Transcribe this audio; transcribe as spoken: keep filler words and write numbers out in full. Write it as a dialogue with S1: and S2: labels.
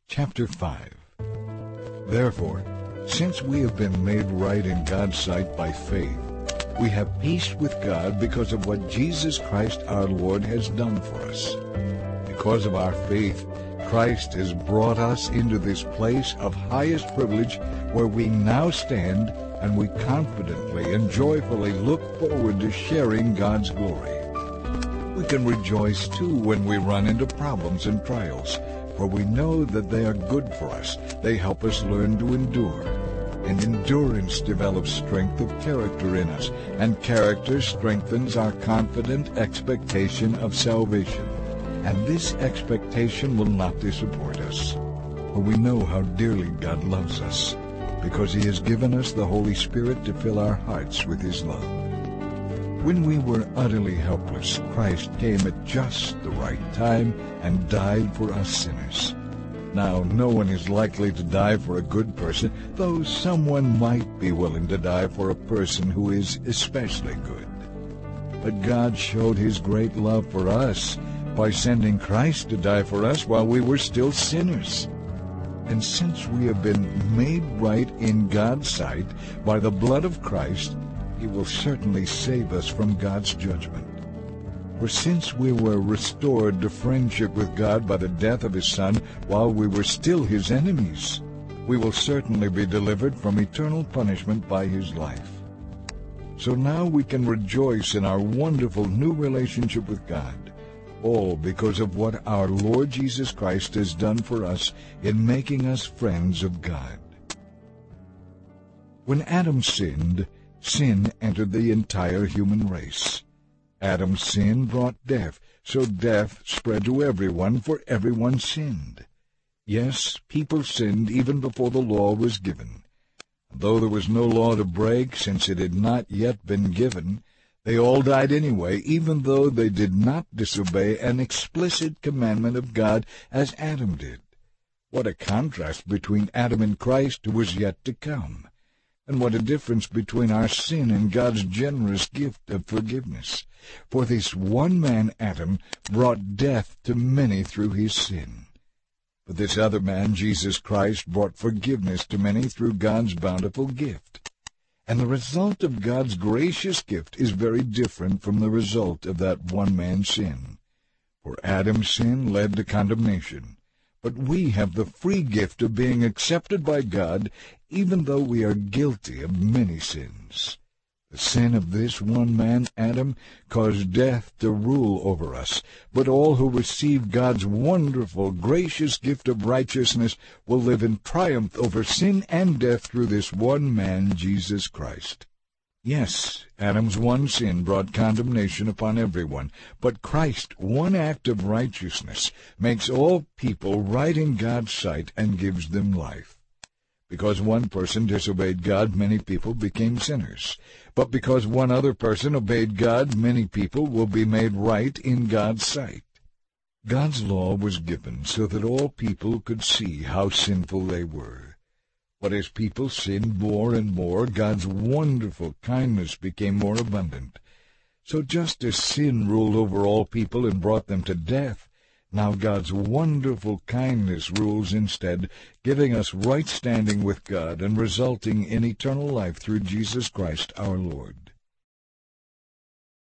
S1: Chapter five. Therefore, since we have been made right in God's sight by faith, we have peace with God because of what Jesus Christ our Lord has done for us. Because of our faith, Christ has brought us into this place of highest privilege where we now stand, and we confidently and joyfully look forward to sharing God's glory. We can rejoice, too, when we run into problems and trials, for we know that they are good for us. They help us learn to endure. And endurance develops strength of character in us, and character strengthens our confident expectation of salvation. And this expectation will not disappoint us, for we know how dearly God loves us, because He has given us the Holy Spirit to fill our hearts with His love. When we were utterly helpless, Christ came at just the right time and died for us sinners. Now, no one is likely to die for a good person, though someone might be willing to die for a person who is especially good. But God showed His great love for us by sending Christ to die for us while we were still sinners. And since we have been made right in God's sight by the blood of Christ, He will certainly save us from God's judgment. For since we were restored to friendship with God by the death of His Son while we were still His enemies, we will certainly be delivered from eternal punishment by His life. So now we can rejoice in our wonderful new relationship with God, all because of what our Lord Jesus Christ has done for us in making us friends of God. When Adam sinned, sin entered the entire human race. Adam's sin brought death, so death spread to everyone, for everyone sinned. Yes, people sinned even before the law was given. Though there was no law to break, since it had not yet been given, they all died anyway, even though they did not disobey an explicit commandment of God as Adam did. What a contrast between Adam and Christ, who was yet to come. And what a difference between our sin and God's generous gift of forgiveness. For this one man, Adam, brought death to many through his sin. But this other man, Jesus Christ, brought forgiveness to many through God's bountiful gift. And the result of God's gracious gift is very different from the result of that one man's sin. For Adam's sin led to condemnation. But we have the free gift of being accepted by God, even though we are guilty of many sins. The sin of this one man, Adam, caused death to rule over us, but all who receive God's wonderful, gracious gift of righteousness will live in triumph over sin and death through this one man, Jesus Christ. Yes, Adam's one sin brought condemnation upon everyone, but Christ's one act of righteousness makes all people right in God's sight and gives them life. Because one person disobeyed God, many people became sinners. But because one other person obeyed God, many people will be made right in God's sight. God's law was given so that all people could see how sinful they were. But as people sinned more and more, God's wonderful kindness became more abundant. So just as sin ruled over all people and brought them to death, now God's wonderful kindness rules instead, giving us right standing with God and resulting in eternal life through Jesus Christ our Lord.